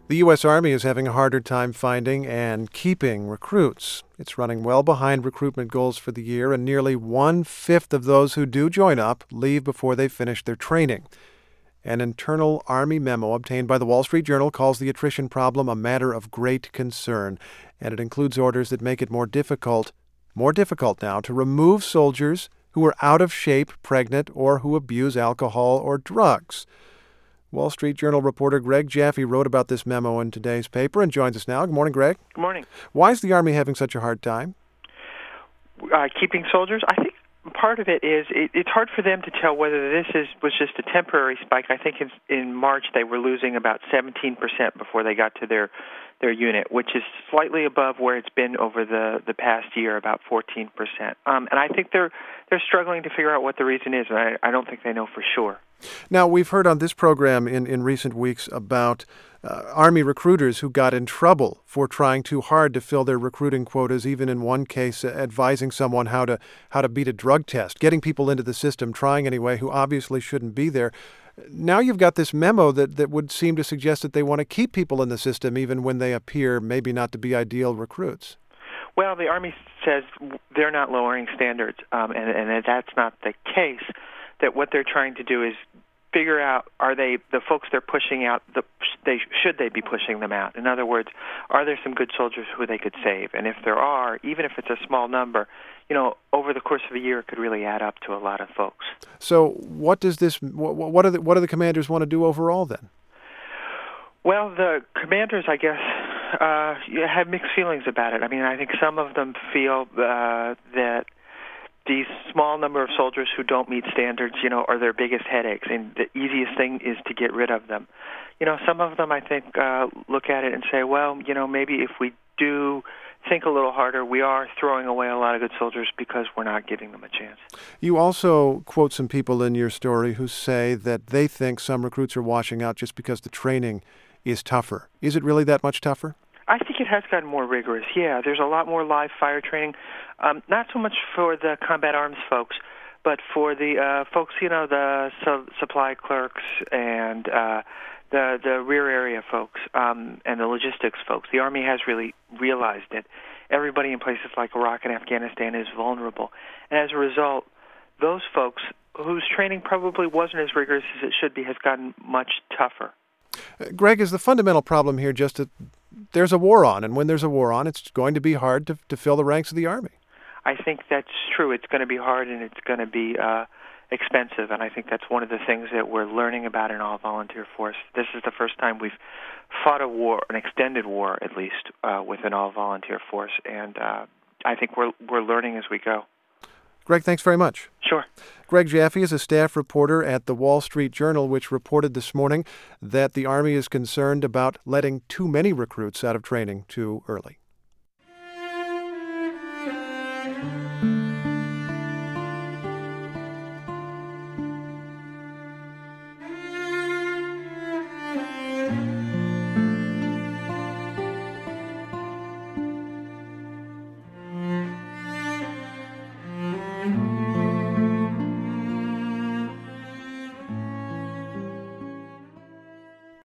The U.S. Army is having a harder time finding and keeping recruits. It's running well behind recruitment goals for the year, and nearly one-fifth of those who do join up leave before they finish their training. An internal Army memo obtained by the Wall Street Journal calls the attrition problem a matter of great concern, and it includes orders that make it more difficult now to remove soldiers who are out of shape, pregnant, or who abuse alcohol or drugs. Wall Street Journal reporter Greg Jaffe wrote about this memo in today's paper and joins us now. Good morning, Greg. Good morning. Why is the Army having such a hard time? Keeping soldiers? I think part of it is it's hard for them to tell whether this was just a temporary spike. I think in March they were losing about 17% before they got to their unit, which is slightly above where it's been over the past year, about 14%. And I think they're struggling to figure out what the reason is, and I don't think they know for sure. Now, we've heard on this program in recent weeks about Army recruiters who got in trouble for trying too hard to fill their recruiting quotas, even in one case advising someone how to beat a drug test, getting people into the system, trying anyway, who obviously shouldn't be there. Now you've got this memo that would seem to suggest that they want to keep people in the system even when they appear maybe not to be ideal recruits. Well, the Army says they're not lowering standards, and that's not the case. That what they're trying to do is figure out, are they the folks they're pushing out, should they be pushing them out? In other words, are there some good soldiers who they could save? And if there are, even if it's a small number, over the course of a year, it could really add up to a lot of folks. So what do the commanders want to do overall then? Well, the commanders, I guess, have mixed feelings about it. I mean, I think some of them feel that these small number of soldiers who don't meet standards, are their biggest headaches, and the easiest thing is to get rid of them. Some of them, I think, look at it and say, well, maybe if we do think a little harder, we are throwing away a lot of good soldiers because we're not giving them a chance. You also quote some people in your story who say that they think some recruits are washing out just because the training is tougher. Is it really that much tougher? I think it has gotten more rigorous, yeah. There's a lot more live fire training, not so much for the combat arms folks, but for the folks, the supply clerks and the rear area folks and the logistics folks. The Army has really realized it. Everybody in places like Iraq and Afghanistan is vulnerable. And as a result, those folks whose training probably wasn't as rigorous as it should be has gotten much tougher. Greg, is the fundamental problem here just that there's a war on, and when there's a war on, it's going to be hard to fill the ranks of the Army? I think that's true. It's going to be hard, and it's going to be expensive, and I think that's one of the things that we're learning about in all-volunteer force. This is the first time we've fought a war, an extended war at least, with an all-volunteer force, and I think we're learning as we go. Greg, thanks very much. Sure. Greg Jaffe is a staff reporter at the Wall Street Journal, which reported this morning that the Army is concerned about letting too many recruits out of training too early.